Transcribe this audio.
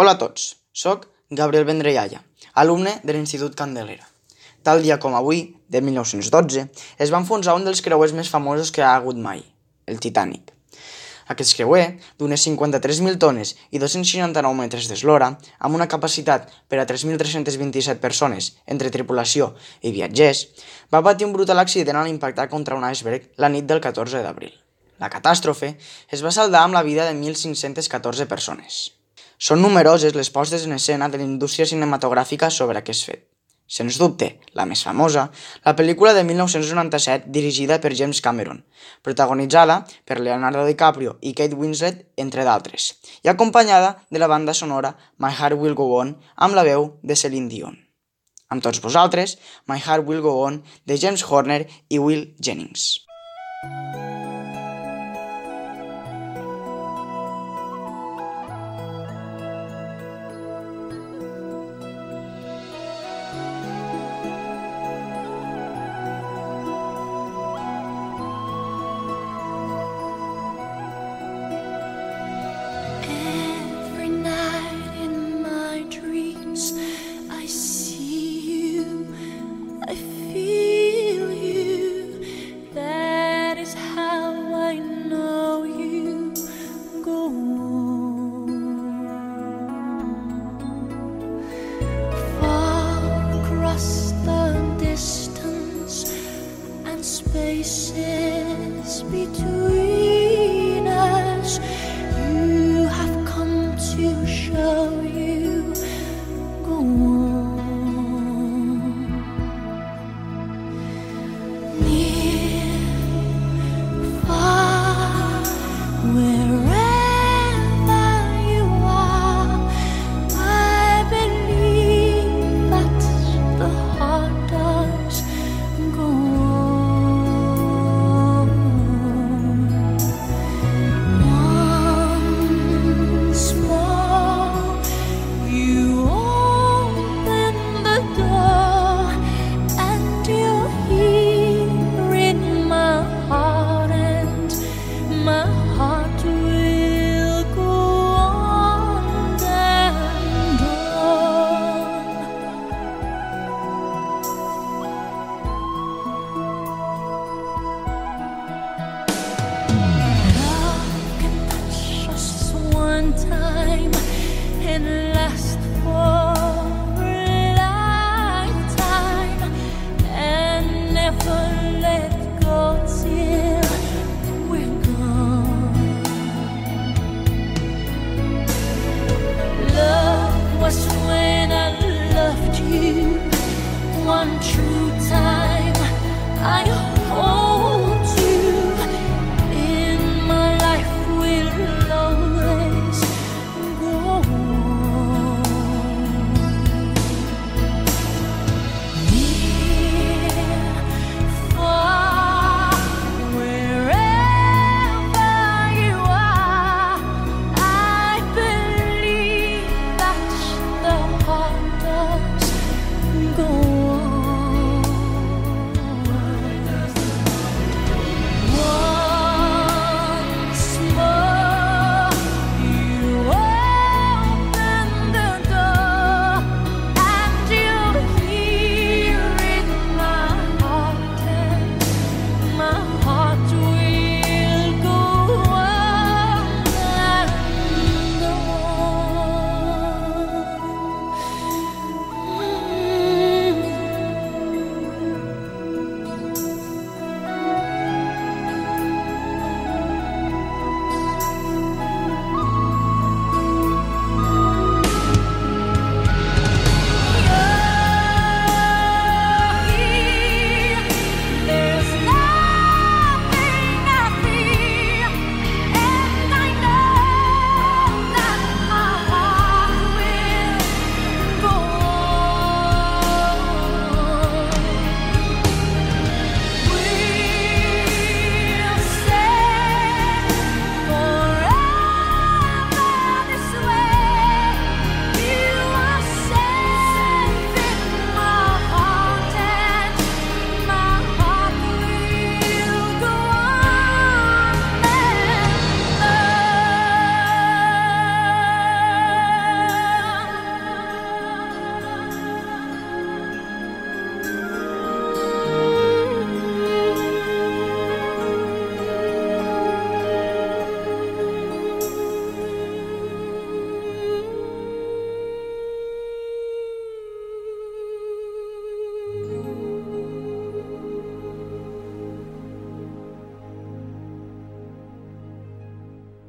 Hola a tots, soc Gabriel Vendrellalla, alumne de l'Institut Candelera. Tal dia com avui, de 1912, es va enfonsar un dels creuers més famosos que ha hagut mai, el Titanic. Aquest creuer, d'unes 53.000 tones i 269 metres d'eslora, amb una capacitat per a 3.327 persones entre tripulació i viatgers, va patir un brutal accident al impactar contra un iceberg la nit del 14 d'abril. La catàstrofe es va saldar amb la vida de 1.514 persones. Són numeroses les postes en escena de la indústria cinematogràfica sobre aquest fet. Sens dubte, la més famosa, la pel·lícula de 1997 dirigida per James Cameron, protagonitzada per Leonardo DiCaprio i Kate Winslet, entre d'altres, i acompanyada de la banda sonora My Heart Will Go On amb la veu de Celine Dion. Amb tots vosaltres, My Heart Will Go On de James Horner i Will Jennings. Spaces between us, you have come to show you go on. Near, far, wherever you are, I believe that the heart does go on. Time and last for a lifetime and never let go till we're gone. Love was when I loved you, one true